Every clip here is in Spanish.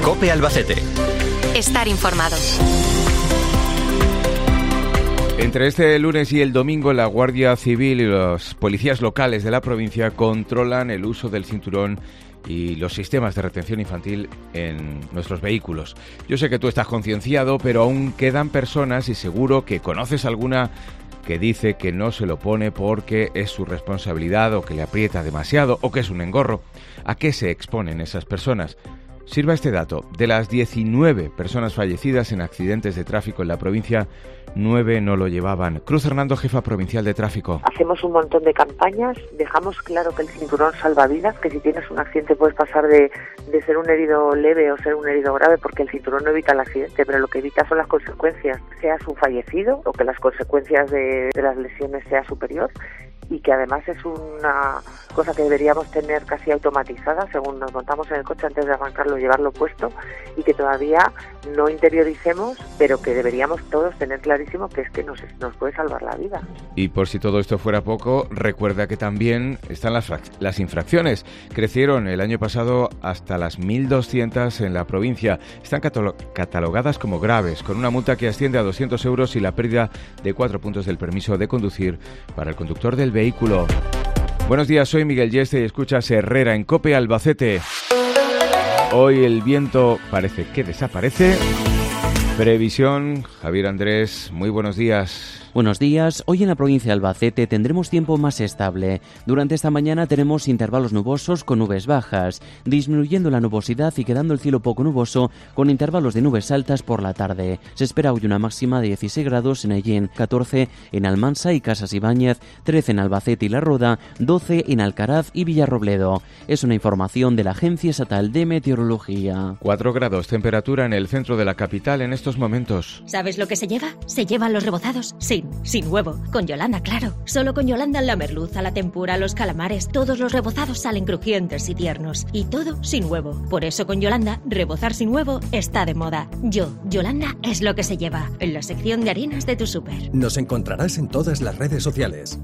COPE Albacete. Estar informado. Entre este lunes y el domingo, la Guardia Civil y los policías locales de la provincia controlan el uso del cinturón y los sistemas de retención infantil en nuestros vehículos. Yo sé que tú estás concienciado, pero aún quedan personas, y seguro que conoces alguna, que dice que no se lo pone porque es su responsabilidad o que le aprieta demasiado o que es un engorro. ¿A qué se exponen esas personas? Sirva este dato: de las 19 personas fallecidas en accidentes de tráfico en la provincia, 9 no lo llevaban. Cruz Hernando, jefa provincial de tráfico. Hacemos un montón de campañas, dejamos claro que el cinturón salva vidas, que si tienes un accidente puedes pasar de ser un herido leve o ser un herido grave, porque el cinturón no evita el accidente, pero lo que evita son las consecuencias, seas un fallecido o que las consecuencias de las lesiones sea superior, y que además es una cosa que deberíamos tener casi automatizada según nos montamos en el coche antes de arrancarlo, llevarlo puesto, y que todavía no interioricemos, pero que deberíamos todos tener clarísimo que es que nos puede salvar la vida. Y por si todo esto fuera poco, recuerda que también están las infracciones. Crecieron el año pasado hasta las 1.200 en la provincia. Están catalogadas como graves, con una multa que asciende a 200 euros y la pérdida de 4 puntos del permiso de conducir para el conductor del vehículo. Buenos días, soy Miguel Yeste y escuchas Herrera en COPE Albacete. Hoy el viento parece que desaparece. Previsión, Javier Andrés, muy buenos días. Buenos días. Hoy en la provincia de Albacete tendremos tiempo más estable. Durante esta mañana tenemos intervalos nubosos con nubes bajas, disminuyendo la nubosidad y quedando el cielo poco nuboso con intervalos de nubes altas por la tarde. Se espera hoy una máxima de 16 grados en Ellín, 14 en Almansa y Casas Ibáñez, 13 en Albacete y La Roda, 12 en Alcaraz y Villarrobledo. Es una información de la Agencia Estatal de Meteorología. 4 grados, temperatura en el centro de la capital en estos momentos. ¿Sabes lo que se lleva? Se llevan los rebozados sin huevo. Con Yolanda, claro. Solo con Yolanda la merluza, la tempura, los calamares, todos los rebozados salen crujientes y tiernos. Y todo sin huevo. Por eso con Yolanda, rebozar sin huevo está de moda. Yolanda es lo que se lleva. En la sección de harinas de tu súper. Nos encontrarás en todas las redes sociales.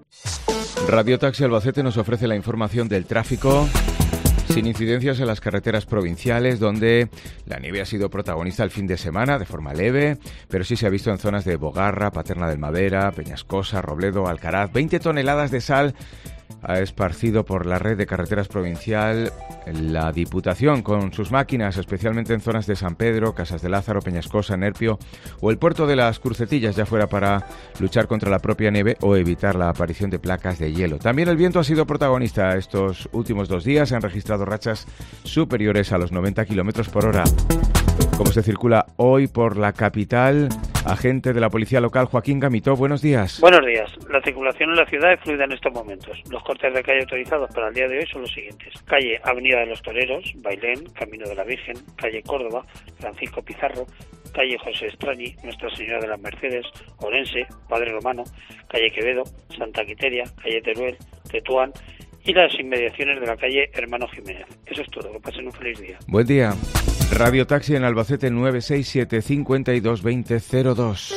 Radio Taxi Albacete nos ofrece la información del tráfico. Sin incidencias en las carreteras provinciales, donde la nieve ha sido protagonista el fin de semana de forma leve, pero sí se ha visto en zonas de Bogarra, Paterna del Madera, Peñascosa, Robledo, Alcaraz. 20 toneladas de sal ha esparcido por la red de carreteras provincial la Diputación con sus máquinas, especialmente en zonas de San Pedro, Casas de Lázaro, Peñascosa, Nerpio o el puerto de las Crucetillas, ya fuera para luchar contra la propia nieve o evitar la aparición de placas de hielo. También el viento ha sido protagonista. Estos últimos 2 días se han registrado rachas superiores a los 90 km por hora. ¿Cómo se circula hoy por la capital? Agente de la Policía Local, Joaquín Gamitó, buenos días. Buenos días. La circulación en la ciudad es fluida en estos momentos. Los cortes de calle autorizados para el día de hoy son los siguientes: calle Avenida de los Toreros, Bailén, Camino de la Virgen, calle Córdoba, Francisco Pizarro, calle José Estrañi, Nuestra Señora de las Mercedes, Orense, Padre Romano, calle Quevedo, Santa Quiteria, calle Teruel, Tetuán y las inmediaciones de la calle Hermano Jiménez. Eso es todo. Que pasen un feliz día. Buen día. Radio Taxi en Albacete 967 52 20 02.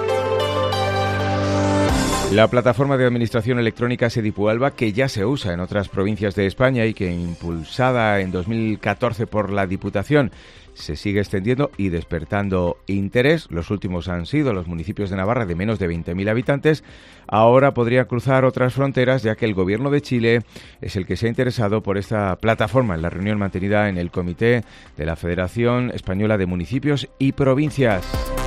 La plataforma de administración electrónica Sedipualba, que ya se usa en otras provincias de España y que, impulsada en 2014 por la Diputación, se sigue extendiendo y despertando interés. Los últimos han sido los municipios de Navarra de menos de 20.000 habitantes. Ahora podría cruzar otras fronteras, ya que el Gobierno de Chile es el que se ha interesado por esta plataforma en la reunión mantenida en el Comité de la Federación Española de Municipios y Provincias.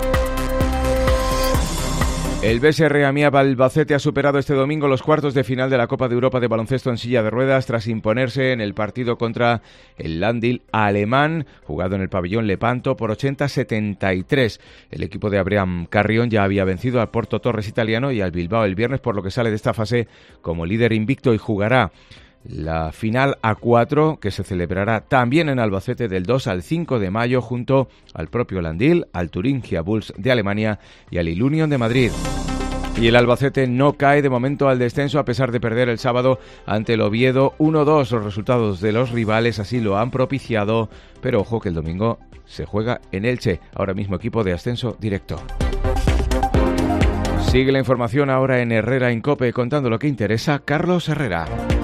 El BSR Amiab Albacete ha superado este domingo los cuartos de final de la Copa de Europa de baloncesto en silla de ruedas tras imponerse en el partido contra el Landil alemán, jugado en el pabellón Lepanto por 80-73. El equipo de Abraham Carrión ya había vencido al Porto Torres italiano y al Bilbao el viernes, por lo que sale de esta fase como líder invicto y jugará la final A4, que se celebrará también en Albacete del 2 al 5 de mayo junto al propio Landil, al Thuringia Bulls de Alemania y al Ilunion de Madrid. Y el Albacete no cae de momento al descenso a pesar de perder el sábado ante el Oviedo 1-2. Los resultados de los rivales así lo han propiciado, pero ojo que el domingo se juega en Elche, ahora mismo equipo de ascenso directo. Sigue la información ahora en Herrera en COPE, contando lo que interesa Carlos Herrera.